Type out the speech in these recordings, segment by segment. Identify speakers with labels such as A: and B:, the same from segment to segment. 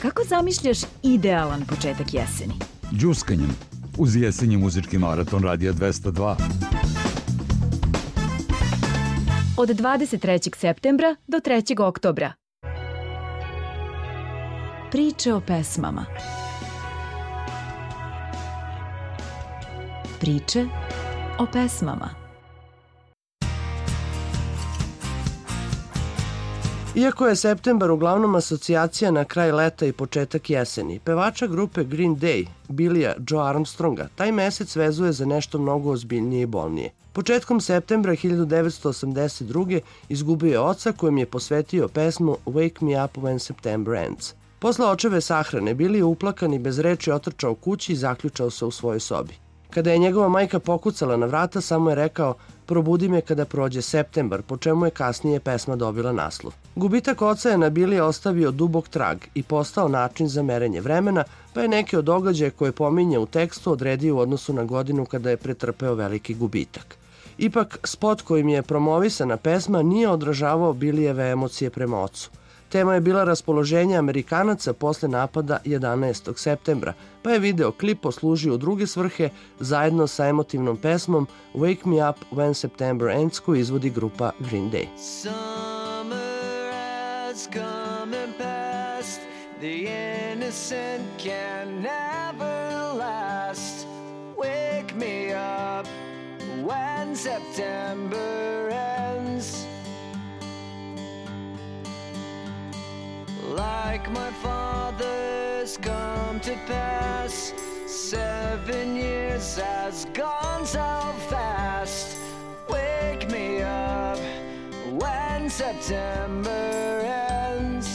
A: kako zamišljaš idealan početak jeseni?
B: Đuskanjem, uz jesenji muzički maraton Radija 202.
A: Od 23. septembra do 3. oktobra. Priče o pesmama. Priče o pesmama.
C: Iako je septembar uglavnom asocijacija na kraj leta i početak jeseni, pevača grupe Green Day, Billya Joe Armstronga, taj mesec vezuje za nešto mnogo ozbiljnije i bolnije. Početkom septembra 1982. izgubio je oca kojem je posvetio pesmu Wake Me Up When September Ends. Posle očeve sahrane, Billy je uplakan i bez reči otrčao kući i zaključao se u svojoj sobi. Kada je njegova majka pokucala na vrata, samo je rekao "Probudi me kada prođe septembar", po čemu je kasnije pesma dobila naslov. Gubitak oca je na Billy ostavio dubok trag i postao način za merenje vremena, pa je neke od događaja koje pominje u tekstu odredio u odnosu na godinu kada je pretrpeo veliki gubitak. Ipak, spot kojim je promovisana pesma nije odražavao Billyjeve emocije prema ocu. Tema je bila raspoloženje Amerikanaca posle napada 11. septembra, pa je videoklip poslužio u druge svrhe zajedno sa emotivnom pesmom Wake Me Up When September Ends koju izvodi grupa Green Day.
D: Summer has come and passed, the innocent can never last. Wake me up when September ends. Like my father's come to pass, 7 years has gone so fast. Wake me up when September ends.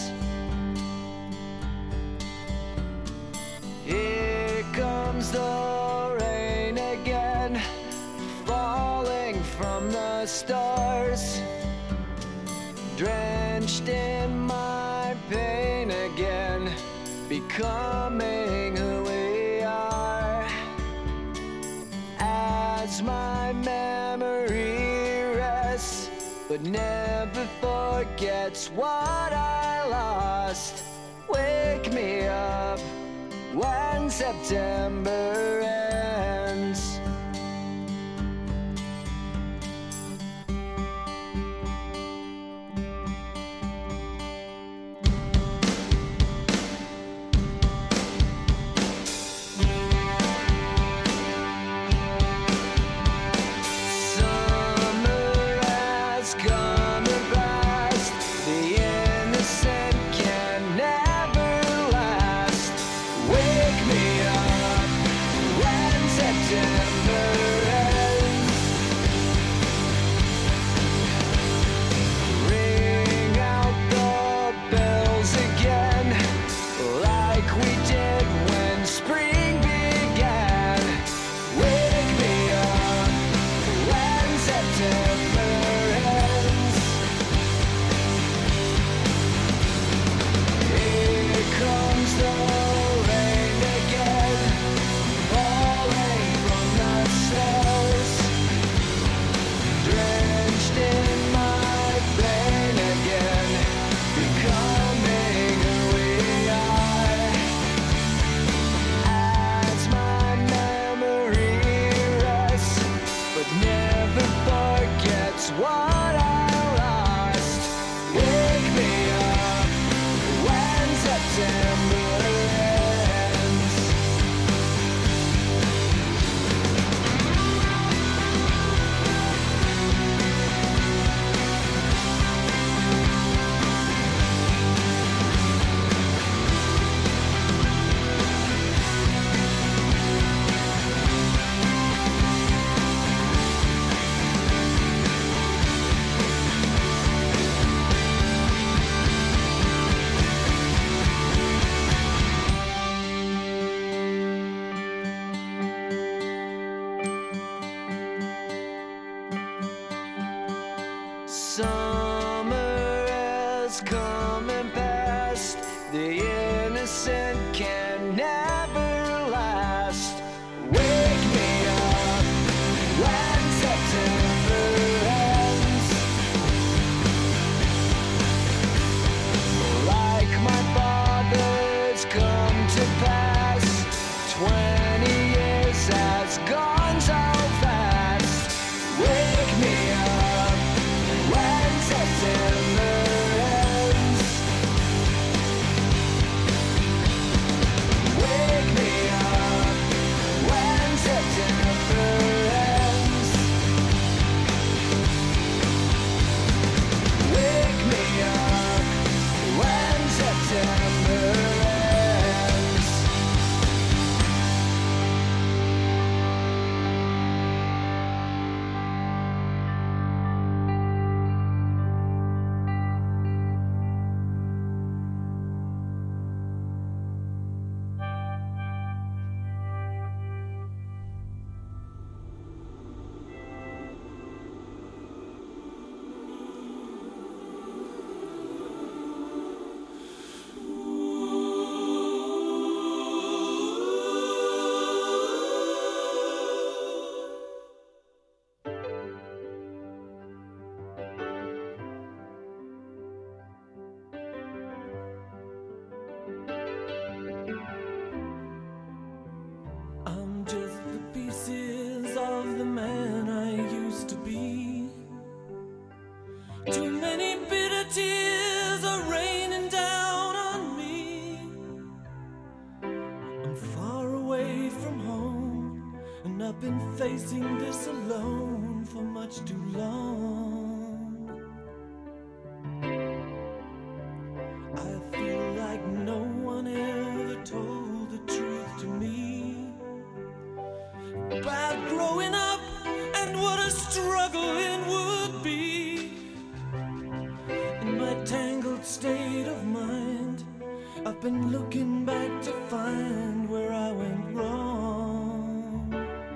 D: Here comes the rain again, falling from the stars, drenched in my pain again, becoming who we are. As my memory rests, but never forgets what I lost. Wake me up when September ends. Summer has come and passed, the innocent can never last. Wake me up when September ends. Like my father's
E: I've been facing this alone for much too long. I feel like no one ever told the truth to me about growing up and what a struggle it would be. In my tangled state of mind, I've been looking back to find where I went wrong.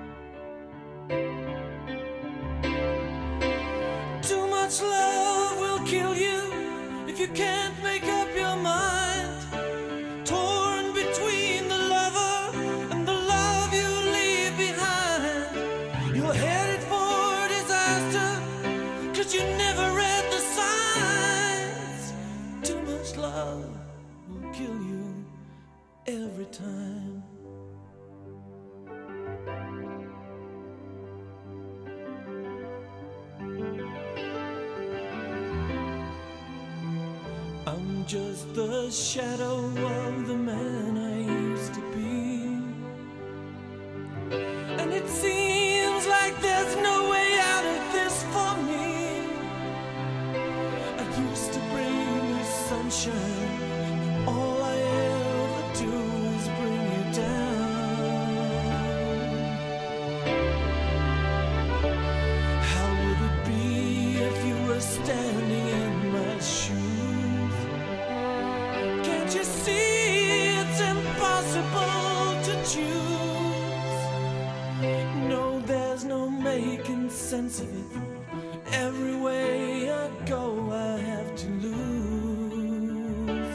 E: Too much love will kill you if you can't make up your mind. Torn between the lover and the love you leave behind. You're headed for disaster, 'cause you never read the signs. Too much love will kill you every time. I'm just the shadow of the man I used to be, and it seems like there's no way out of this for me. I used to bring you sunshine, all I ever do is bring you down. How would it be if you were standing in my shoes? Can't you see it's impossible to choose? No, there's no making sense of it. Every way I go, I have to lose.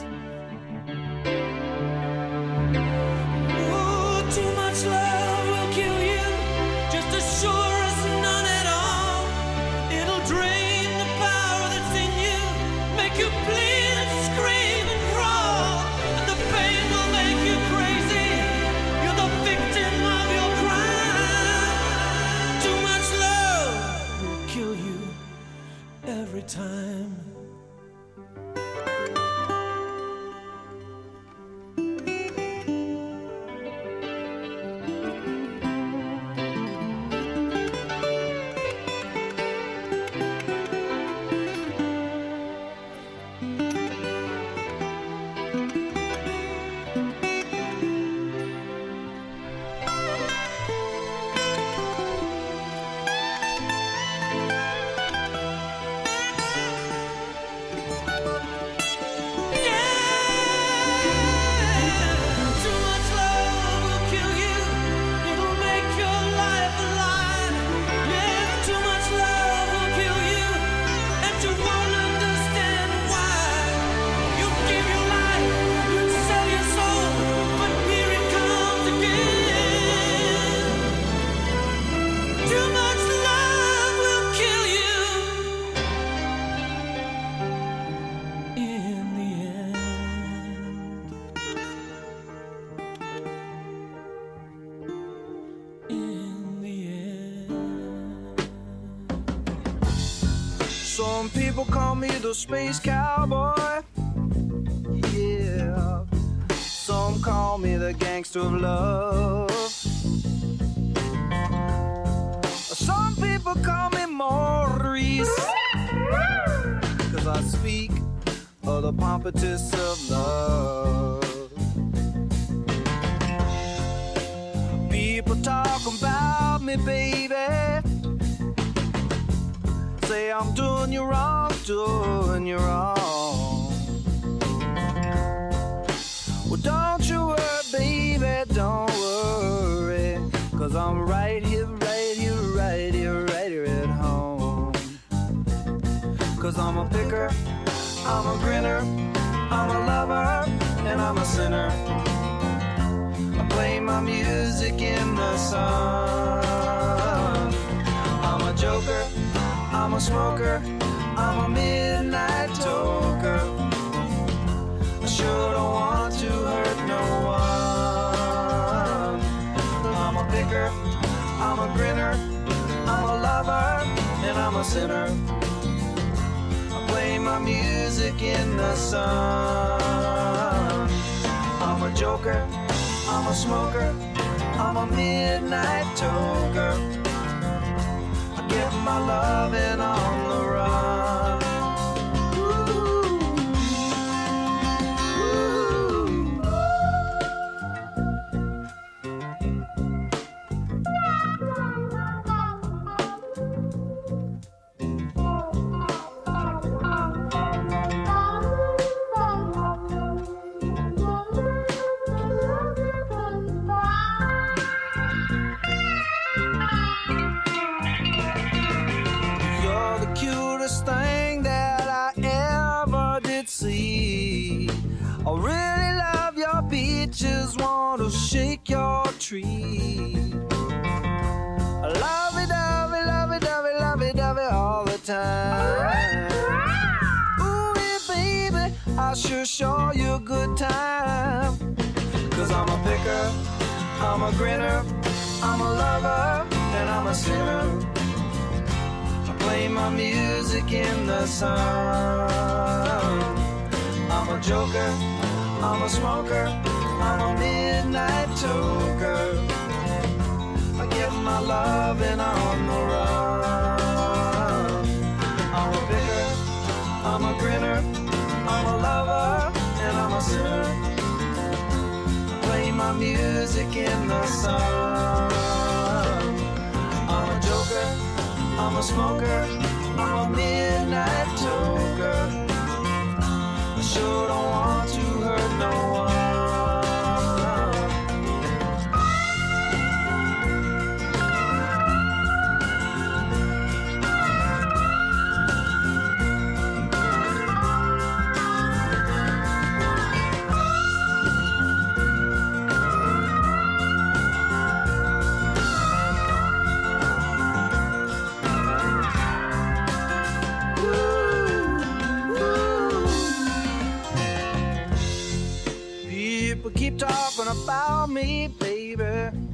E: Ooh, too much love will kill you, just as sure as none at all. It'll drain the power that's in you, make you bleed and scream and crawl, and the pain will make you crazy. You're the victim of your crime. Too much love will kill you every time. Too much love will kill you. It'll make your life a lie. Yeah, too much love will kill you, and you won't understand why. You give your life, you sell your soul, but here it comes again. Too much love will kill you in the end. In the end.
D: Some people call me the space cowboy. Yeah. Some call me the gangster of love. Some people call me Maurice, 'cause I speak of the pompatus of love. People talk about me, baby. Say I'm doing you wrong, doing you wrong. Well, don't you worry, baby, don't worry, 'cause I'm right here, right here, right here, right here at home. 'Cause I'm a picker, I'm a grinner, I'm a lover, and I'm a sinner. I play my music in the sun. I'm a joker, I'm a smoker, I'm a midnight toker. I sure don't want to hurt no one. I'm a picker, I'm a grinner, I'm a lover, and I'm a sinner. I play my music in the sun. I'm a joker, I'm a smoker, I'm a midnight toker. I get my loving on the run. Thing that I ever did see. I really love your beaches, want to shake your tree. Lovey-dovey, lovey-dovey, lovey-dovey all the time. Ooh, yeah, baby, I sure show you a good time. 'Cause I'm a picker, I'm a grinner, I'm a lover, and I'm a sinner. Play my music in the sun. I'm a joker, I'm a smoker, I'm a midnight toker. I get my loving on the run. I'm a picker, I'm a grinner, I'm a lover, and I'm a sinner. Play my music in the sun. I'm a joker, I'm a smoker, I'm a midnight toker. I sure don't want to hurt no one. Keep talking about me, baby.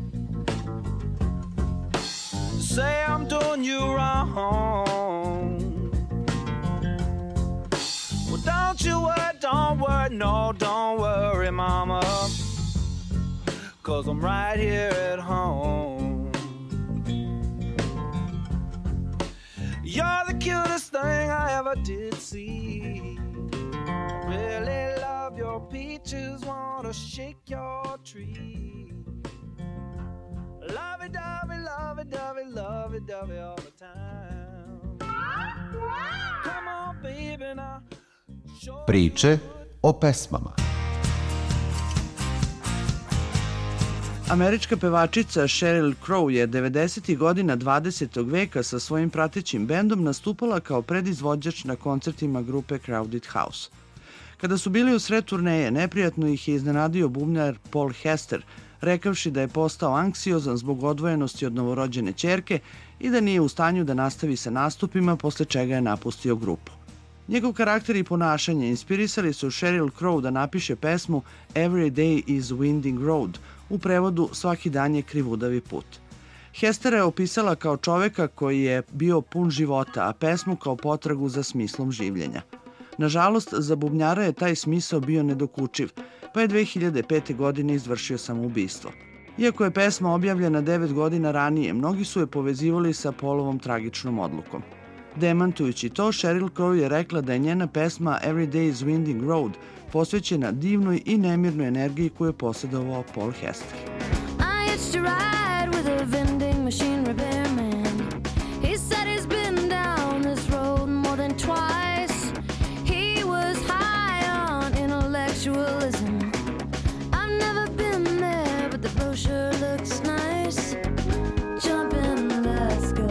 D: Say I'm doing you wrong. Well, don't you worry, no, don't worry, mama. 'Cause I'm right here at home. You're the cutest thing I ever did see. Really love your peaches, wanna shake your tree. Lovey-dovey, lovey-dovey, lovey-dovey all the time. Come on, baby, now.
F: Priče o pesmama.
C: Američka pevačica Sheryl Crow je 90. godina 20. veka sa svojim pratećim bendom nastupala kao predizvođač na koncertima grupe Crowded House. Kada su bili u sred turneje, neprijatno ih je iznenadio bubnjar Paul Hester, rekavši da je postao anksiozan zbog odvojenosti od novorođene ćerke i da nije u stanju da nastavi sa nastupima, posle čega je napustio grupu. Njegov karakter i ponašanje inspirisali su Sheryl Crow da napiše pesmu Every Day is Winding Road, u prevodu Svaki dan je krivudavi put. Hestera je opisala kao čoveka koji je bio pun života, a pesmu kao potragu za smislom življenja. Nažalost, za bubnjara je taj smisao bio nedokučiv, pa je 2005. godine izvršio samoubistvo. Iako je pesma objavljena 9 godina ranije, mnogi su je povezivali sa Paulovom tragičnom odlukom. Demantujući to, Sheryl Crow je rekla da je njena pesma Every Day is Winding Road posvećena divnoj i nemirnoj energiji koju je posjedovao Paul Hester.
G: I used to ride with a vending machine repairman. He said he's been down this road more than twice. He was high on intellectualism. I've never been there, but the brochure looks nice. Jump in, let's go.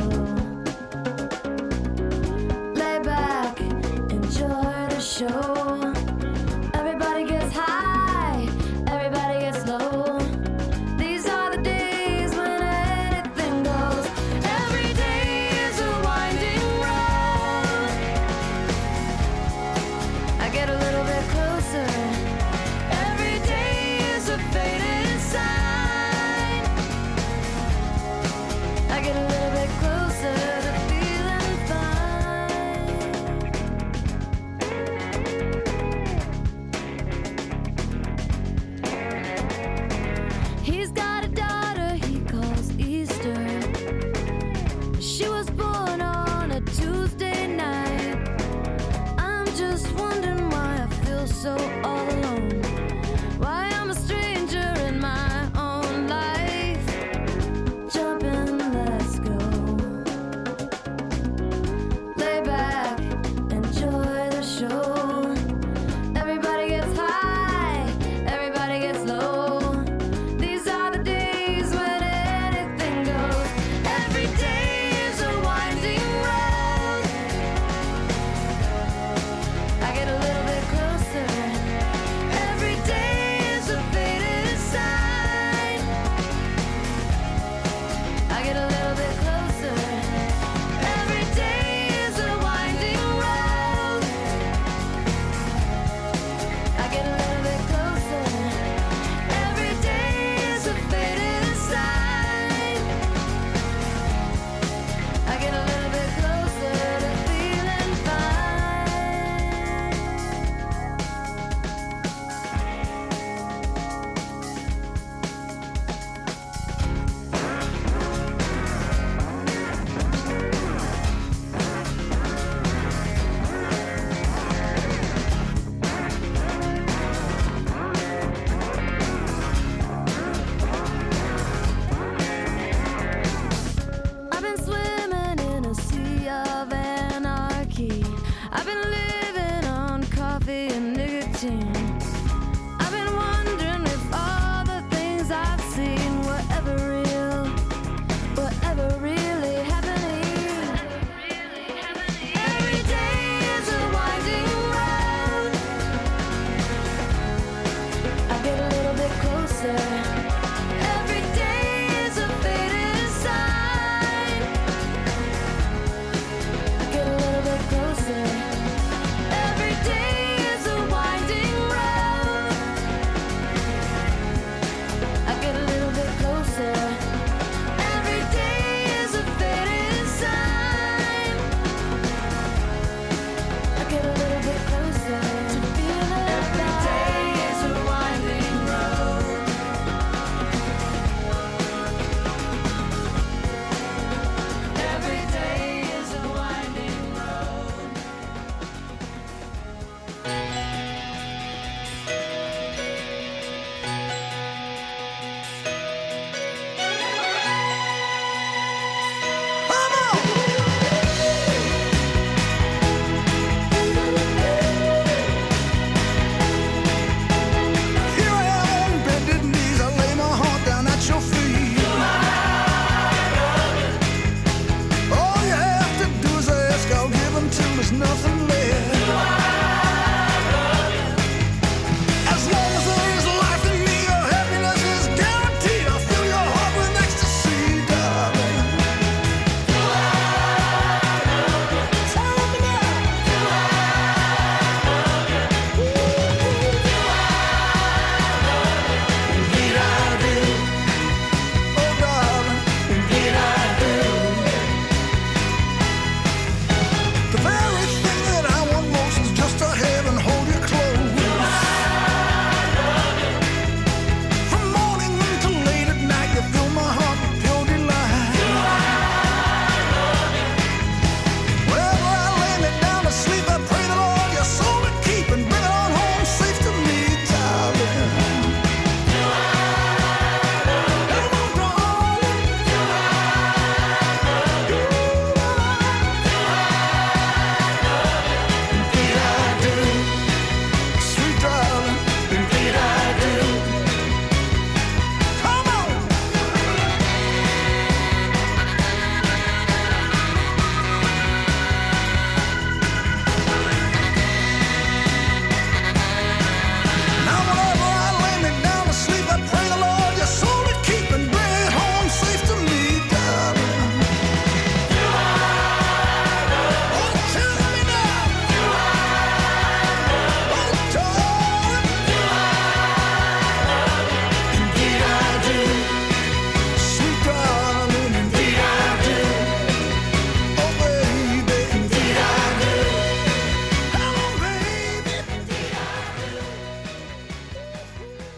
G: Lay back, enjoy the show. Everybody gets high, everybody gets low. These are the days when anything goes.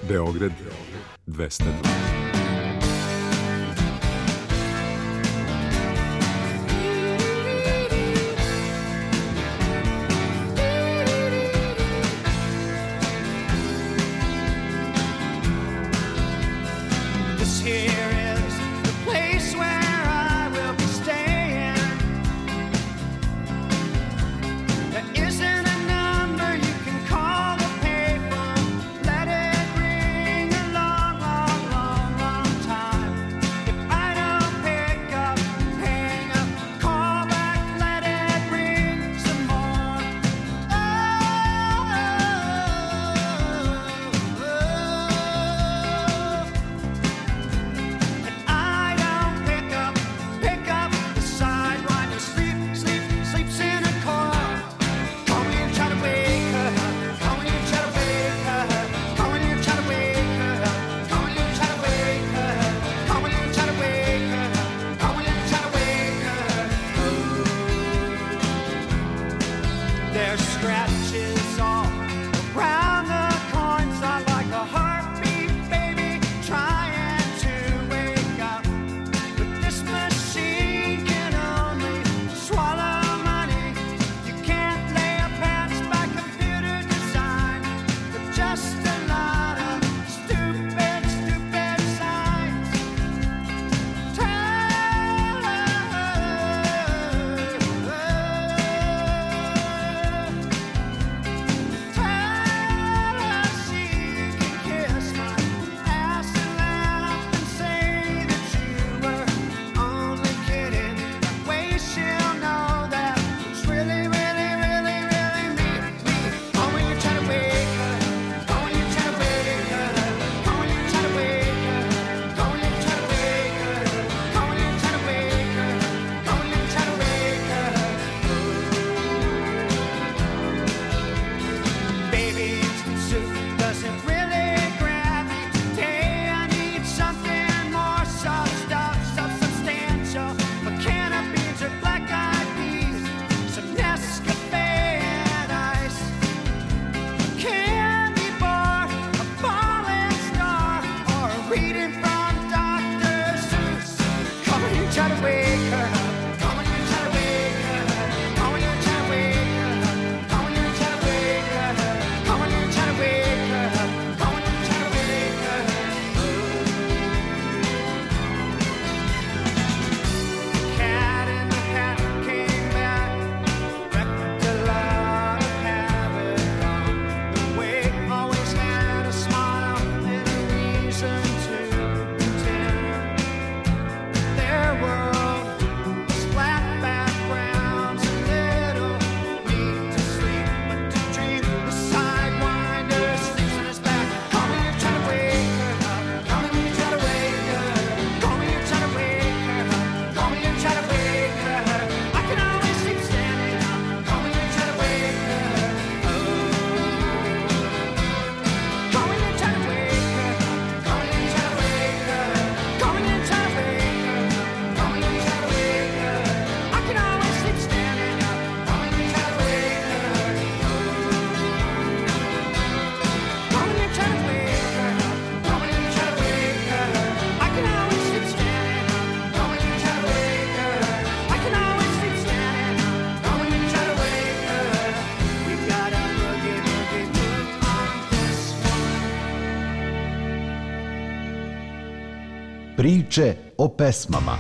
B: Beograd 202.
D: This here is the place where I will be staying. There isn't a number you can call the payphone. Let it ring a long, long, long, long time. If I don't pick up, hang up, call back, let it ring some more. I don't pick up the sidewinder, sleeps in a corner. Call me and try to wake her up. Call me and try to wake her up. Call me and try to wake her up. Call me and try to wake her up. Call me and try to wake her up. Call me and try to wake her up. There's scratches all around the corners, not like a heartbeat, baby, trying to wake up. But this machine can only swallow money. You can't lay a pants by computer design, but just a lot of stupid, stupid signs. Tell her she can kiss my ass and laugh and say that you were only kidding. That way she'll know that it's really, really, really, really me. Oh, when you try to wake her, oh, when you try to wake her, oh, when you try to wake her, oh, when you try to wake her, oh, when you try to wake her, oh, when you try to wake her. Baby, instant soup doesn't really grab me today. I need something more substantial. A can of beans or black-eyed peas, some Nescafe and ice, a candy bar, a falling star, or a reading from Dr. Seuss. Come on, you try to wake her up. Come on, you try to wake her up. Come on, you try to wake her up. Come on, you try to wake her up. Come on, you try to wake her up. Come on, you try to wake her up. Cat in the Hat came back, wrecked a lot of havoc on the way. Always had a smile and a reason to pretend. Their world was flat backgrounds, a little need to sleep, but to dream. The sidewinder sleeps on his back. Call me and try to wake her up. Call me and try to wake her up. Call me and try to wake her up. Call me and try to wake her up. I can always sleep standing up. Call me and try to wake her up. Call me and try to wake her up. Call me and try to wake her up. Call me and try to wake her up. Call me and try to wake her up. I can always sleep standing up. Call me and try to wake her up. Call me and try to wake her up. Call me and try to wake her up. I can always sleep standing up. Call me and try to wake her up. I can always sleep standing up. Call me and try to wake her up. We've got a boogie, boogie, move on this one.
F: Priče o pesmama.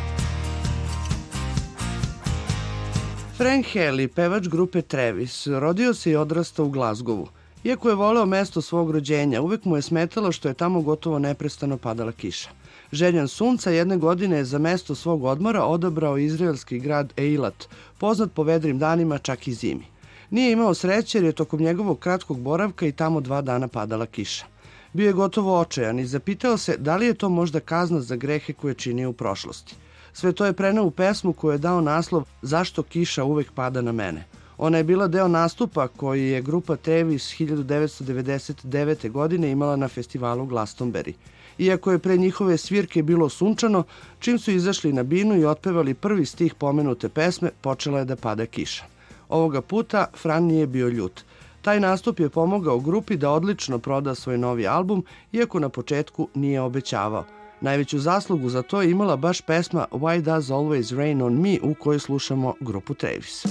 C: Frank Haley, pevač grupe Travis, rodio se i odrastao u Glazgovu. Iako je voleo mesto svog rođenja, uvek mu je smetalo što je tamo gotovo neprestano padala kiša. Željan sunca, jedne godine je za mesto svog odmora odabrao izraelski grad Eilat, poznat po vedrim danima čak i zimi. Nije imao sreće jer je tokom njegovog kratkog boravka i tamo 2 dana padala kiša. Bio je gotovo očajan i zapitao se da li je to možda kazna za grehe koje činio u prošlosti. Sve to je preneo u pesmu koju je dao naslov Zašto kiša uvek pada na mene. Ona je bila deo nastupa koji je grupa Travis 1999. godine imala na festivalu Glastonbury. Iako je pre njihove svirke bilo sunčano, čim su izašli na binu i otpevali prvi stih pomenute pesme, počela je da pada kiša. Ovoga puta Fran nije bio ljut. Taj nastup je pomogao grupi da odlično proda svoj novi album, iako na početku nije obećavao. Najveću zaslugu za to je imala baš pesma Why Does Always Rain on Me, u kojoj slušamo grupu Travis.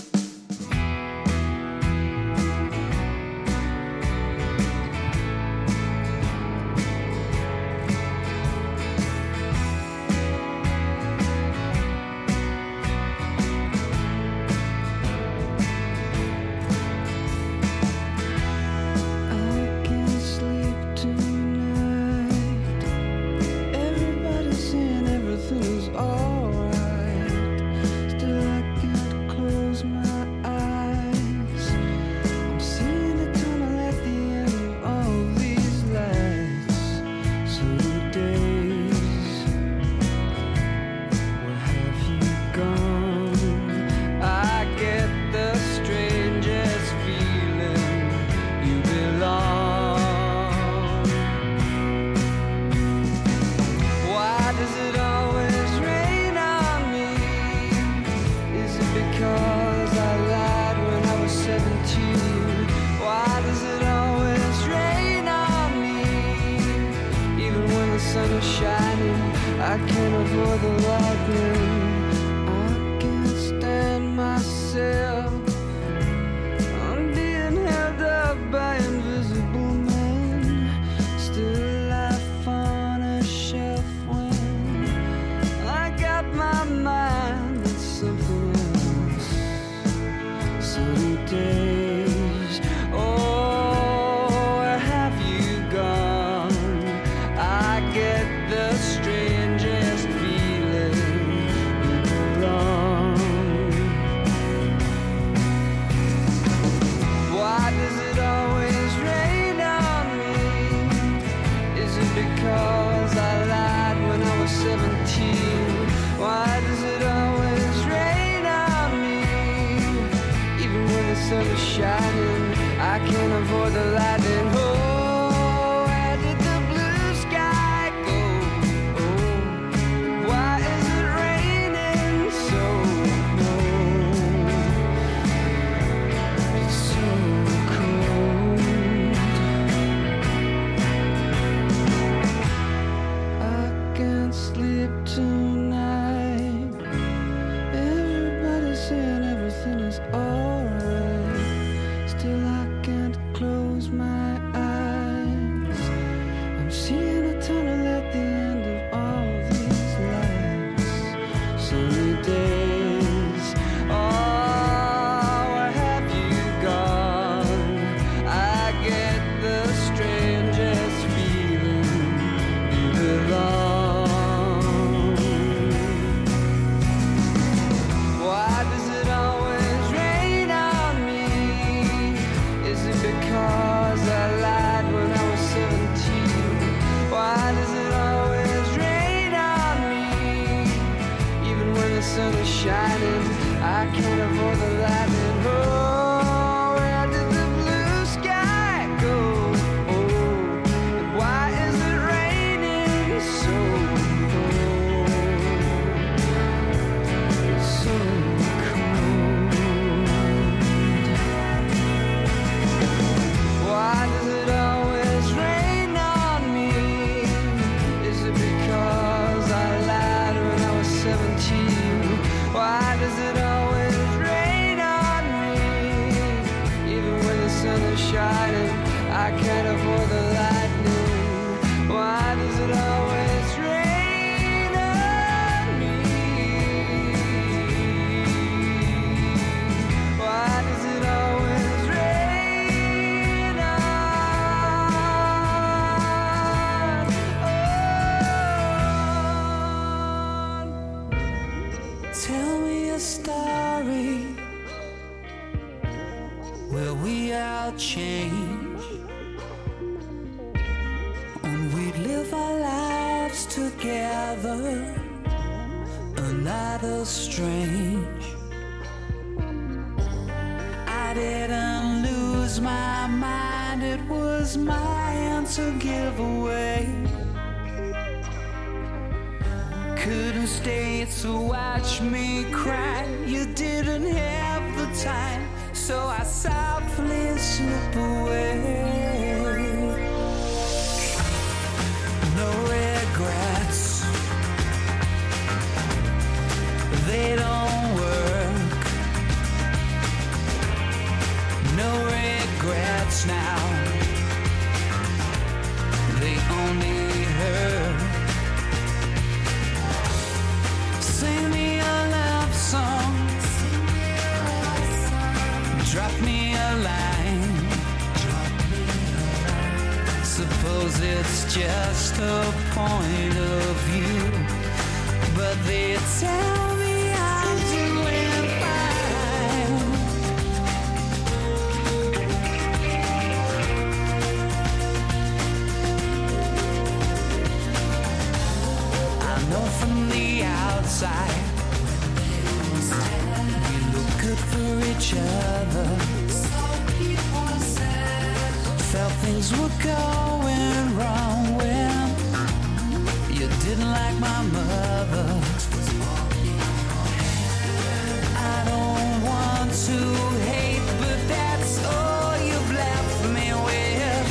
D: so I softly slip away. No regrets, they don't work. No regrets now, they only hurt. Sing me a love song, drop me a line. Suppose it's just a point of view, but they tell me I'm doing fine. I know from the outside we look good for each other. Felt things were going wrong when you didn't like my mother. I don't want to hate, but that's all you've left me with.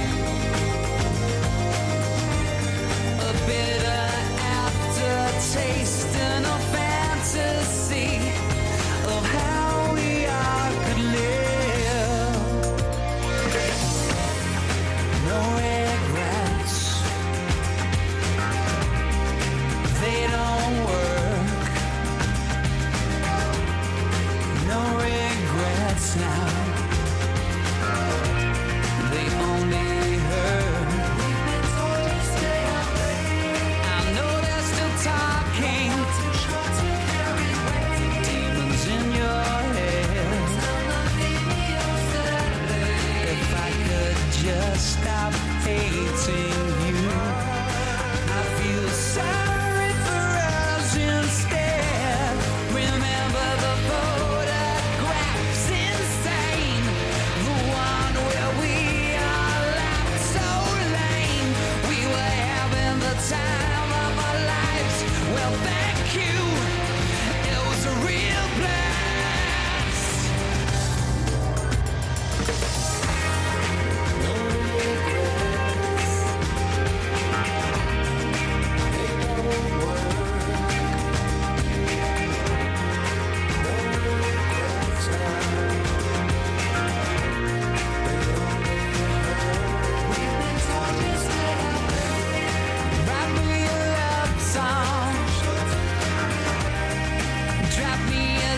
D: A bitter aftertaste and a fantasy of how we all could live. No regrets, they don't work. No regrets now, they only hurt. I know they're still talking, demons in your head. If I could just stop hating you, I feel sorry for us instead. Remember the photographs insane, the one where we all laughed so lame. We were having the time of our lives. Well, thank you, it was a real blast. Write me a love song, drop me a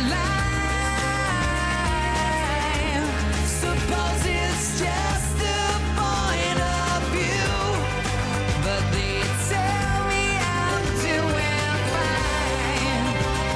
D: line. Suppose it's just a point of view, but they tell me I'm doing fine.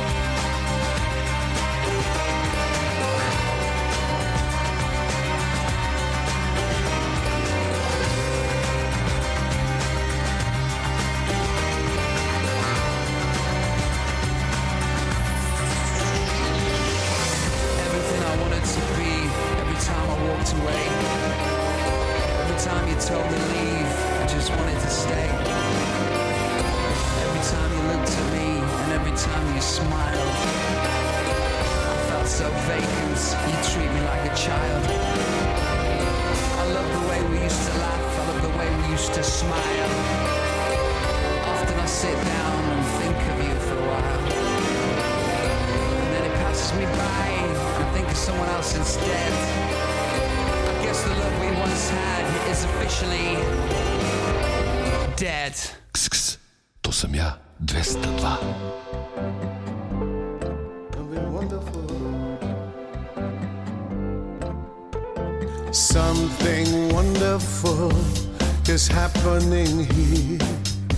D: Everything I wanted to be, every time I walked away, every time you told me leave, I just wanted to stay. Every time you looked at me, and every time you smiled, I felt so vacant, you treat me like a child. I love the way we used to laugh, I love the way we used to smile. Often I sit down and think of you for a while, and then it passes me by, I think of someone else instead. I guess the love we once had is officially dead.
H: Kss, to sam ja, 202.
I: Something wonderful is happening here.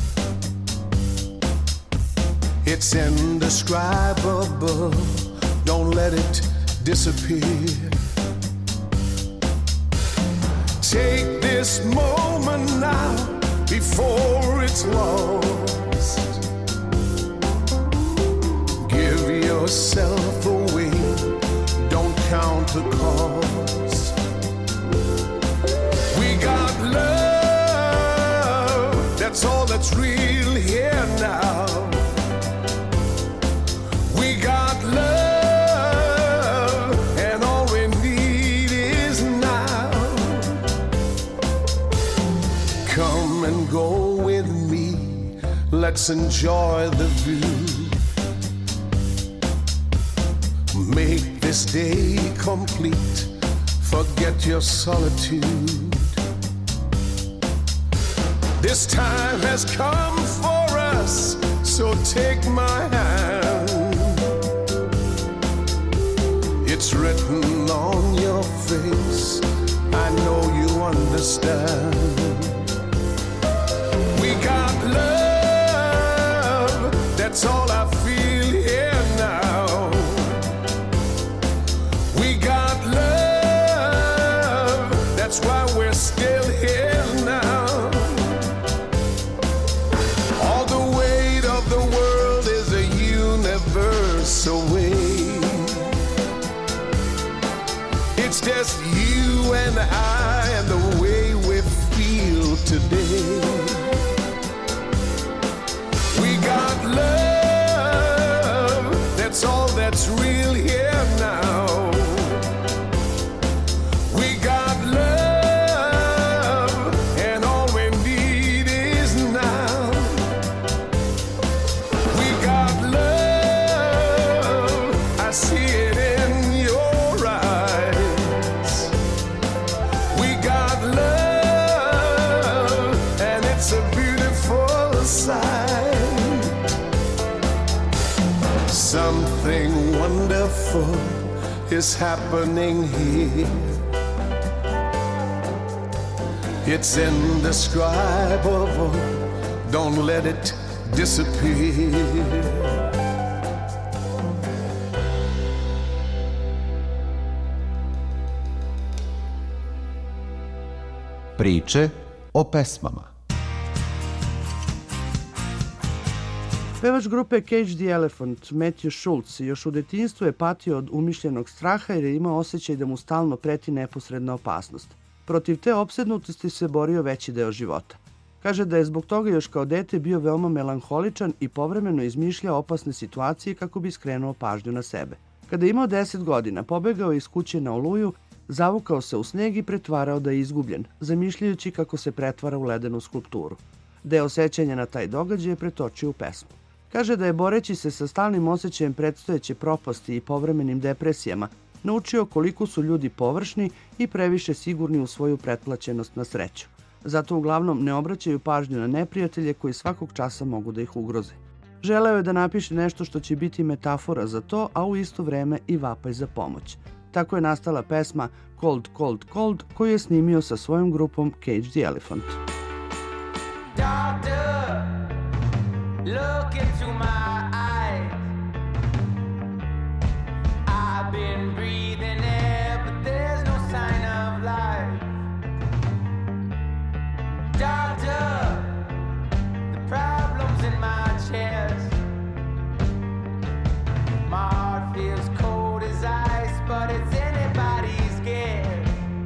I: It's indescribable. Don't let it disappear. Take this moment now before it's lost. Give yourself away. Don't count the cost. We got love. That's all that's real here now. We got love, and all we need let's enjoy the view. Make this day complete, forget your solitude. This time has come for us, so take my hand. It's written on your face, I know you understand. We got love, that's all I feel here now. We got love, that's why we're still here now. All the weight of the world is a universe away. It's just you and I and the way we feel today. We got love, that's all that's real here now. We got love, and all we need is now. We got love, I see it in your eyes. We got love, and it's a beautiful sight. Something wonderful is happening here. It's indescribable, don't let it disappear.
F: Priče o pesmama.
C: Pevač grupe Cage the Elephant, Matthew Schultz, još u detinjstvu je patio od umišljenog straha jer je imao osjećaj da mu stalno preti neposredna opasnost. Protiv te opsednutosti se borio veći deo života. Kaže da je zbog toga još kao dete bio veoma melanholičan i povremeno izmišljao opasne situacije kako bi skrenuo pažnju na sebe. Kada je imao 10 godina, pobegao je iz kuće na Oluju, zavukao se u sneg i pretvarao da je izgubljen, zamišljajući kako se pretvara u ledenu skulpturu. Deo sećanja na taj događaj je pretočio u pesmu. Kaže da je boreći se sa stalnim osjećajem predstojeće propasti i povremenim depresijama, naučio koliko su ljudi površni i previše sigurni u svoju pretplaćenost na sreću. Zato uglavnom ne obraćaju pažnju na neprijatelje koji svakog časa mogu da ih ugroze. Želeo je da napiše nešto što će biti metafora za to, a u isto vreme i vapaj za pomoć. Tako je nastala pesma Cold, Cold, Cold koju je snimio sa svojom grupom Cage the Elephant.
E: Doctor, look into my eyes. I've been breathing air, but there's no sign of life. Doctor, the problem's in my chest. My heart feels cold as ice, but it's anybody's guess.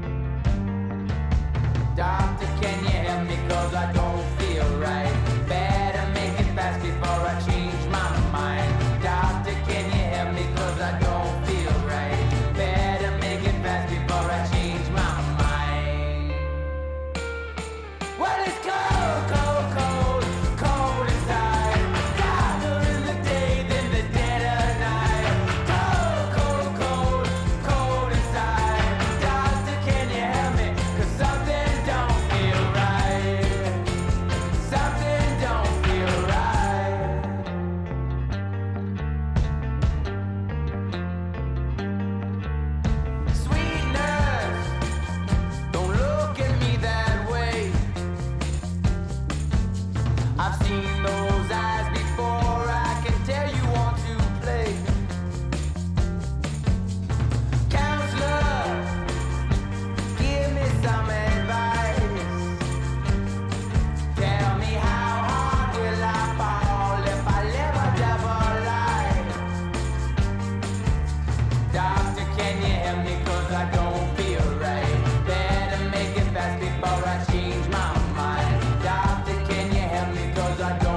E: Doctor, can you help me, 'cause I don't feel right. Better make it fast before I change my mind. Doctor, can you help me, 'cause I don't feel right. Better make it fast before I change my mind. Well, it's cold, cold, cold, cold inside. Darker in the day than the dead of night. Cold, cold, cold, cold inside. Doctor, can you help me, 'cause something don't feel right. Something don't feel right. Sweet nurse, don't look at me that way. I've seen those eyes before, I can tell you want to play. Counselor, give me some advice. Tell me how hard will I fall if I live a double life. Doctor, can you help me, 'cause I don't feel right. Better make it fast before I change my mind. Doctor, can you help me, 'cause I don't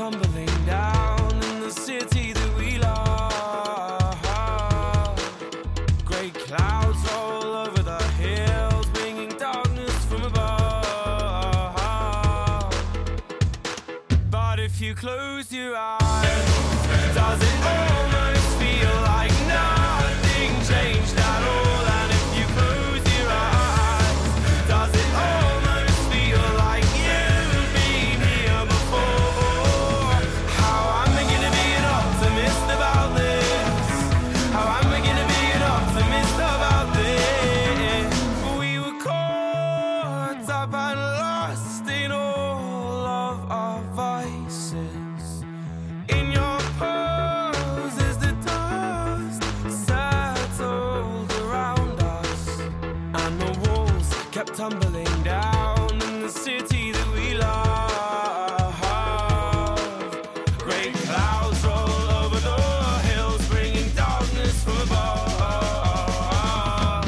E: tumbling down in the city that we love. Great clouds roll over the hills, bringing darkness from above. But if you close your eyes, does it almost feel like nothing changed at all? And if you close your eyes, does it almost feel like you've been here before? How am I gonna be an optimist about this? How am I gonna be an optimist about this? We were caught up and lost in all of our vices. In your pose as the dust settled around us, and the walls kept tumbling down in the city that we love. Great clouds roll over the hills, bringing darkness from above.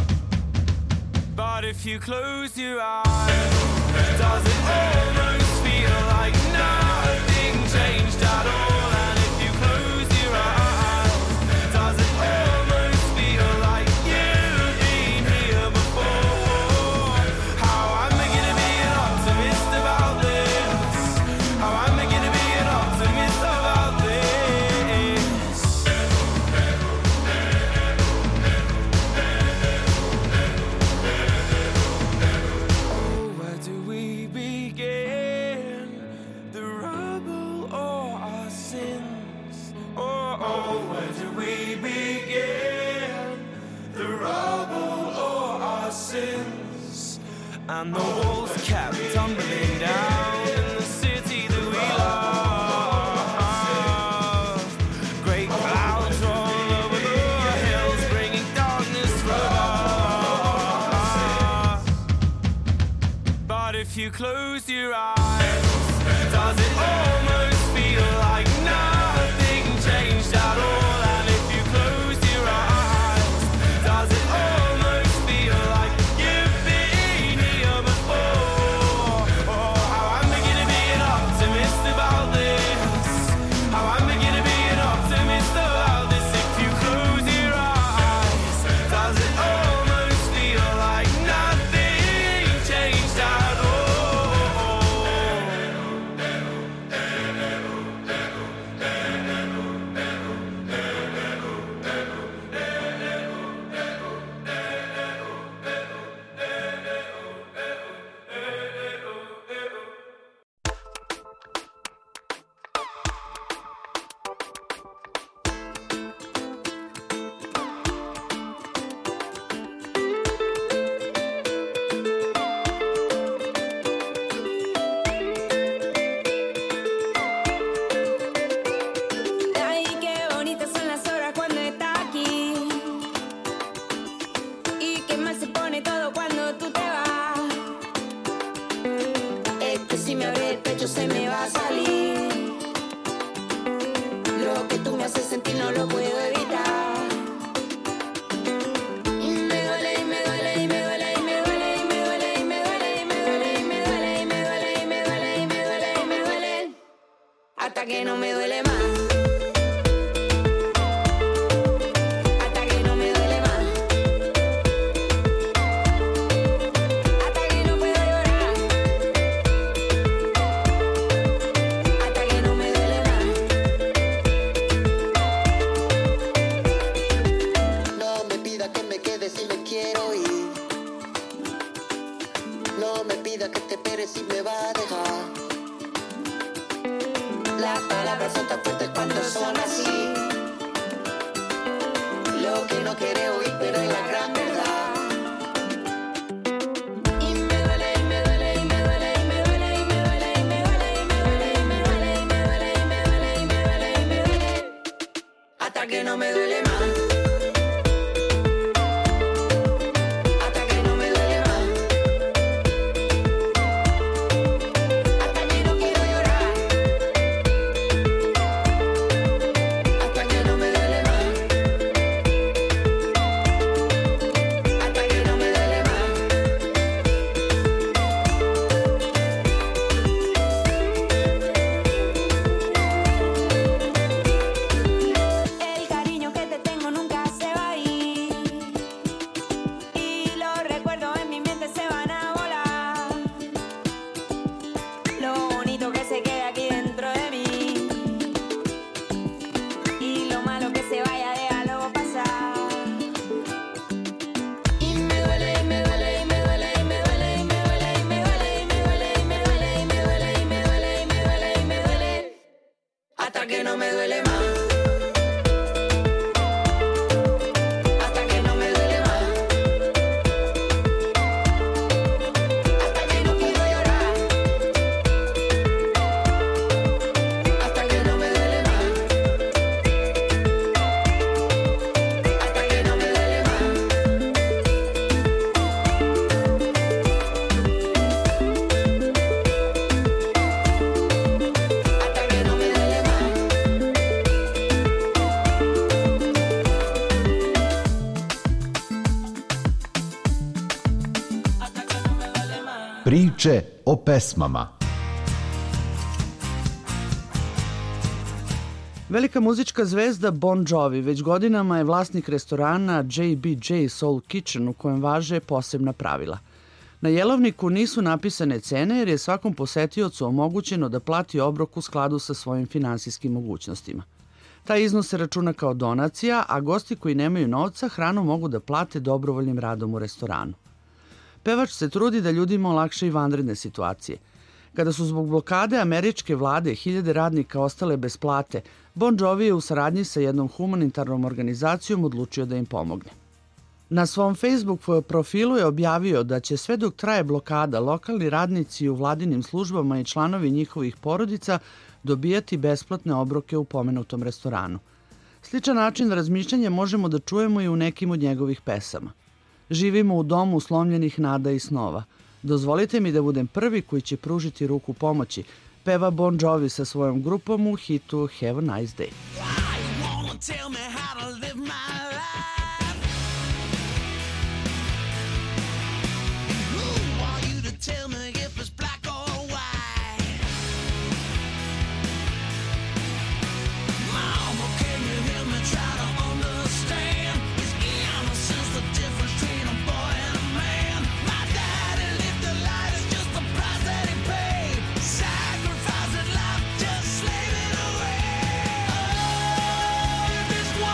E: But if you close your eyes, does it almost feel like nothing changed at all? And if you close your eyes, does it almost feel like you've been here before? How am I gonna be an optimist about this? How am I gonna be an optimist about this? Oh, where do we begin? The rubble or our sins? Oh, where do we begin? The rubble or our sins? And the walls kept tumbling down in the city that we love. Great clouds roll over the hills, bringing darkness from above. But if you close your eyes, does it almost feel like nothing changed at all? And if you close your eyes, does it almost feel like you've been here before? Oh, how am I gonna be an optimist about this? How am I gonna be an optimist about this? If you close your eyes, does it almost feel like nothing changed at all?
G: Ay, qué bonitas son las horas cuando está aquí. Y qué mal se pone todo cuando tú te vas. Es que si me abre el pecho se me va a salir. Lo que tú me haces sentir no lo puedo evitar. Y me duele, y me duele, y me duele, y me duele, y me duele, y me duele, y me duele, y me duele, y me duele, y me duele, y me duele, y me duele. Hasta que no me duele más. Hasta que no me duele más. Hasta que no puedo llorar. Hasta que no me duele más.
J: No me pida que me quede si me quiero ir. No me pida que te esperes si me va a dejar. Las palabras son tan fuertes cuando son así. Lo que no quiere oír, pero es la gran verdad.
G: Y me duele, y me duele, y me duele, y me duele, y me duele, y me duele, y me duele, y me duele, y me duele, y me duele, y me duele, y me duele. Hasta que no me duele más. Hasta que no me duele más. Hasta que no quiero llorar. Hasta que no me duele más.
E: que no me duele más. Hasta que no me duele más. Hasta que no puedo llorar. Hasta que no me duele más. Hasta que no me duele más. Hasta que no me duele más.
F: Priče o pesmama.
C: Velika muzička zvezda Bon Jovi već godinama je vlasnik restorana JBJ Soul Kitchen u kojem važe posebna pravila. Na jelovniku nisu napisane cene jer je svakom posetiocu omogućeno da plati obrok u skladu sa svojim finansijskim mogućnostima. Taj iznos se računa kao donacija, a gosti koji nemaju novca hranu mogu da plate dobrovoljnim radom u restoranu. Pevač se trudi da ljudima olakša i vanredne situacije. Kada su zbog blokade američke vlade hiljade radnika ostale bez plate, Bon Jovi je u saradnji sa jednom humanitarnom organizacijom odlučio da im pomogne. Na svom Facebook profilu je objavio da će sve dok traje blokada lokalni radnici u vladinim službama i članovi njihovih porodica dobijati besplatne obroke u pomenutom restoranu. Sličan način razmišljanja možemo da čujemo i u nekim od njegovih pesama. Živimo u domu slomljenih nada i snova. Dozvolite mi da budem prvi koji će pružiti ruku pomoći, peva Bon Jovi sa svojom grupom u hitu Have a Nice Day.
E: Tell me how to live my life. Who are you to tell me if it's black or white? Mama, can you hear me try to understand? Is innocence the difference between a boy and a man? My daddy lived a life, it's just the price that he paid. Sacrificing life, just slave it away. Oh, this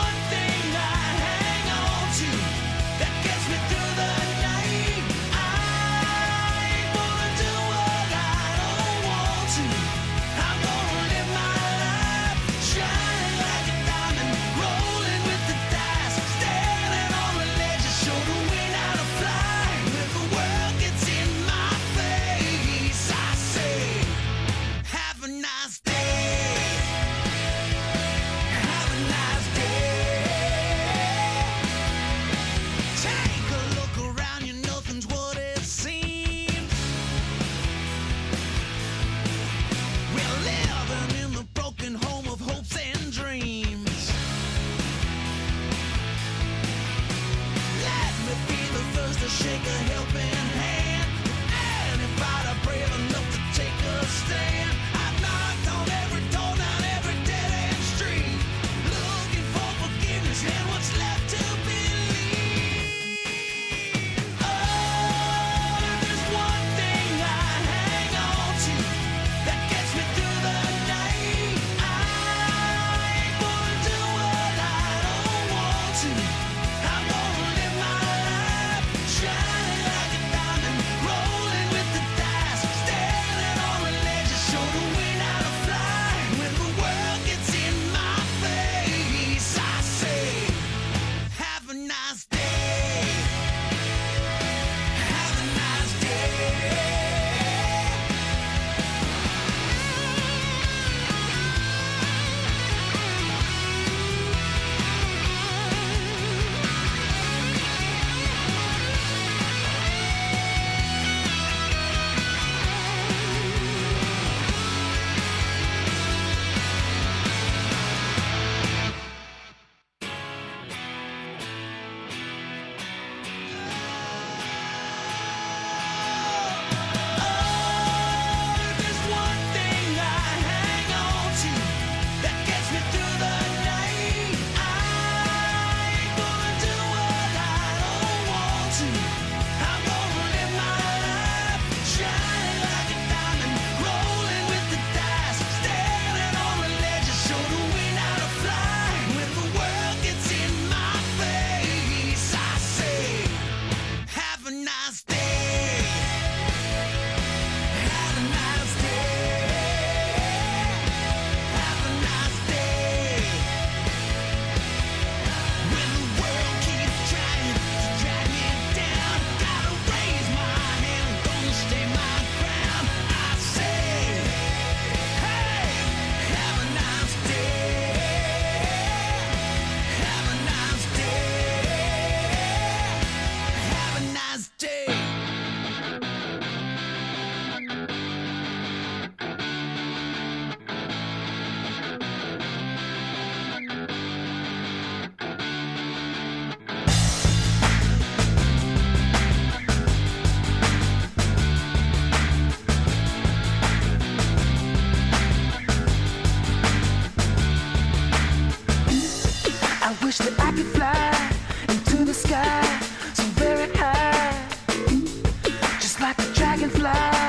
D: wish that I could fly into the sky so very high, just like a dragonfly.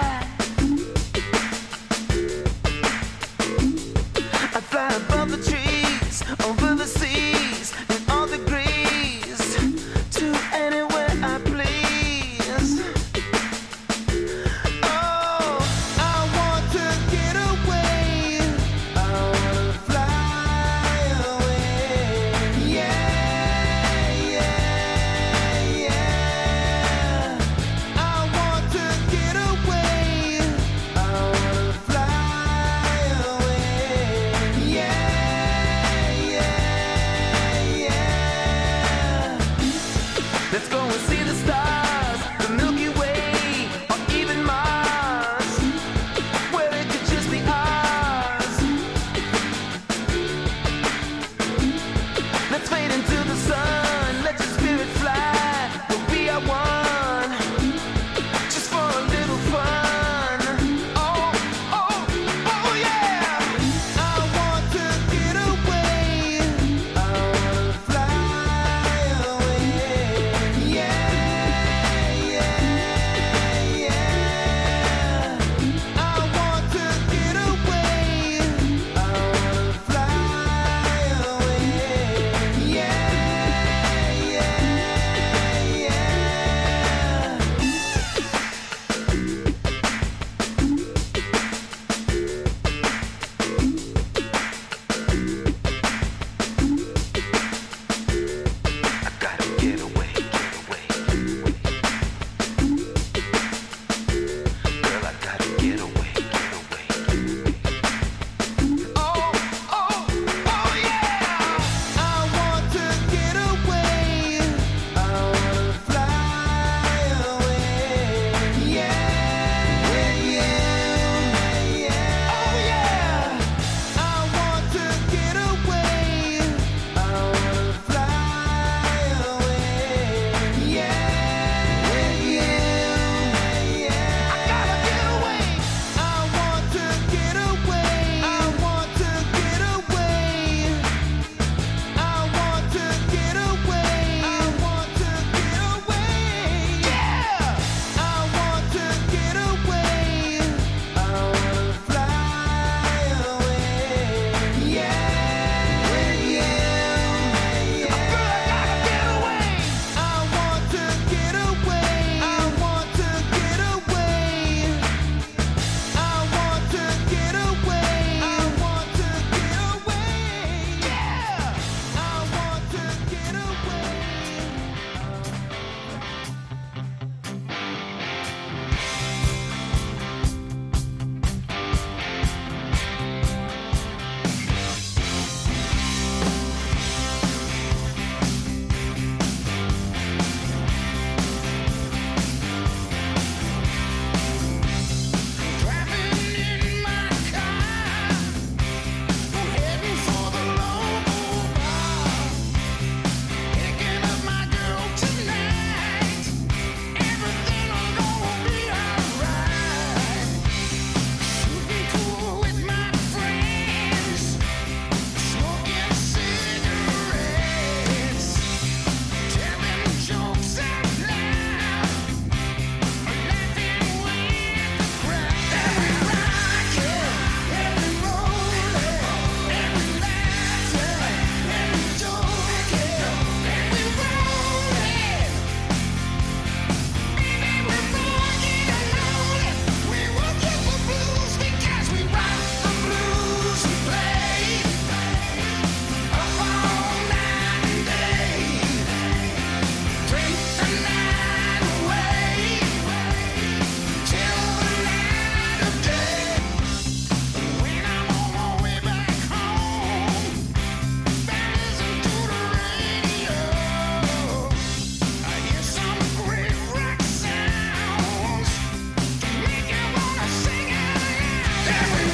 D: I fly above the trees, over the seas, in all degrees, to anywhere I please. Oh, I want to get away. I want to fly away. Yeah, yeah, yeah. I want to get away. I want to fly away. Yeah, yeah, yeah. Let's go and see the stars, the Milky Way, or even Mars, where it could just be ours. Let's fade into the sun, let your spirit fly, we'll be our one, just for a little fun. Oh, oh, oh yeah. I want to get away. I want to fly away. Yeah, yeah, yeah. I want to get away. I want to fly away. Yeah, yeah, yeah. I gotta get away, get away, get away. Girl, I gotta get away, get away, get away. Oh, oh, oh yeah! I want to get away. I wanna fly away. Yeah, yeah, yeah. Oh yeah! I want to get away. I wanna fly away. Yeah, yeah, yeah. I gotta get away. I want to get away. I want to get away. I want to get away. I want to get away. Yeah. I want to get away. I wanna fly away. Yeah, yeah, yeah. Girl, I gotta get away. I want to get away. I want to get away. I want to get away. I want to get away. Yeah. I want to get away. Driving in my car, heading for the local bar, picking up my girl tonight. Everything'll gonna be alright. Shooting cool with my friends, smoking cigarettes, telling jokes out loud, laughing with the crowd. And we rock it, and we roll it, and we laugh it, and we joke it, and we roll it. Baby, we're rocking and rolling. We won't give the blues because we rock the blues. We play up all night and day, drink the night away till the light of day. When I'm on my way back home, been listening to the radio. I hear some great rock sounds to make you wanna sing out loud. And we